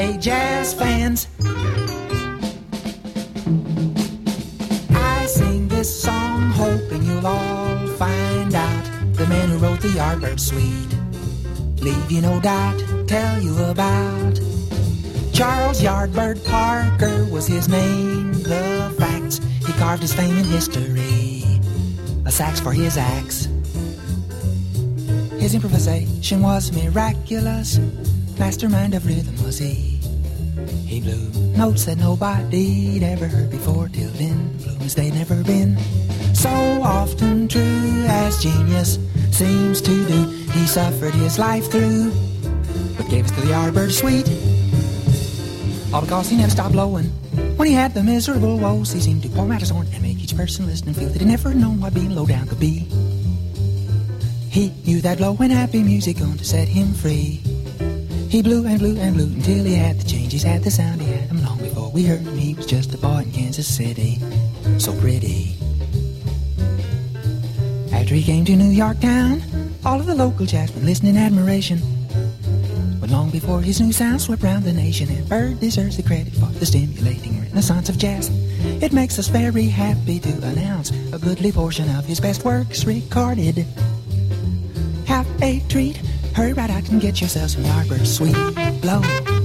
Hey, jazz fans, I sing this song hoping you'll all find out the man who wrote the Yardbird Suite. Leave you no doubt, tell you about Charles Yardbird Parker was his name. The facts, he carved his fame in history, a sax for his axe. His improvisation was miraculous, mastermind of rhythm was he. He blew notes that nobody'd ever heard before, till then blooms they'd never been so often true as genius seems to do. He suffered his life through, but gave us the Yardbird Suite. All because he never stopped blowing. When he had the miserable woes, he seemed to pour out his horn and make each person listening feel that he'd never known what being low down could be. He knew that blowing happy music going to set him free. He blew and blew and blew until he had the changes, had the sound, he had them long before we heard him. He was just a boy in Kansas City, so pretty. After he came to New York town, all of the local jazzmen listened in admiration. But long before his new sound swept round the nation, and Bird deserves the credit for the stimulating renaissance of jazz. It makes us very happy to announce a goodly portion of his best works recorded. Have a treat, hurry right out and get yourself some Yardbird Suite. Blow.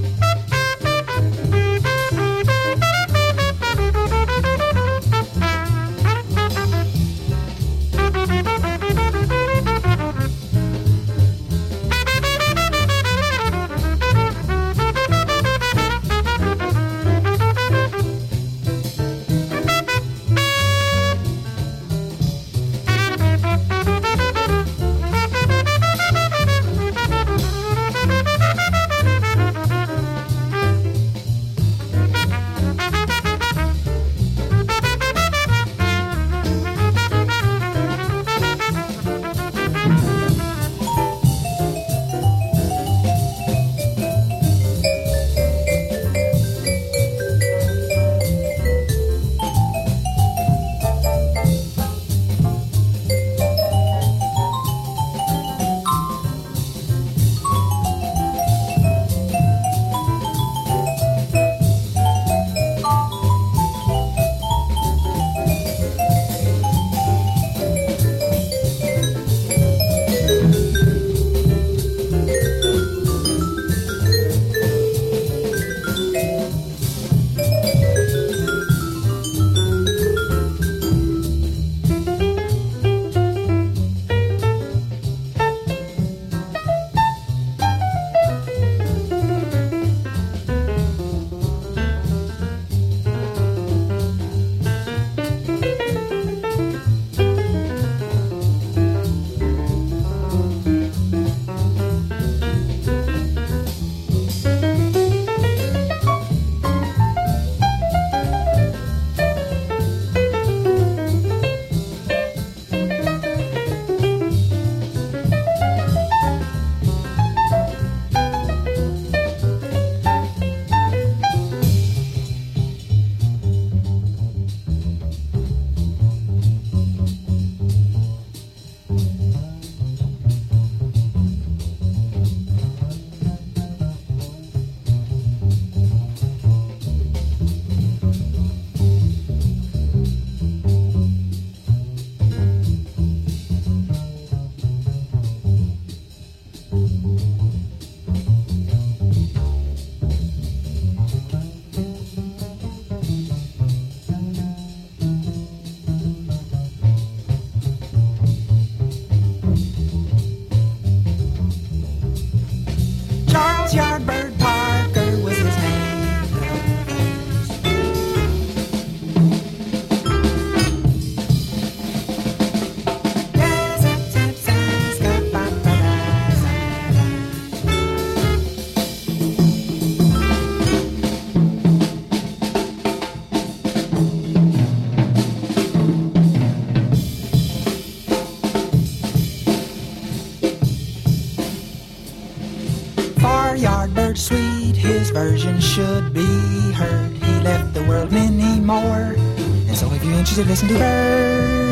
Yardbird Suite, his version should be heard. He left the world many more, and so if you're interested, listen to Bird.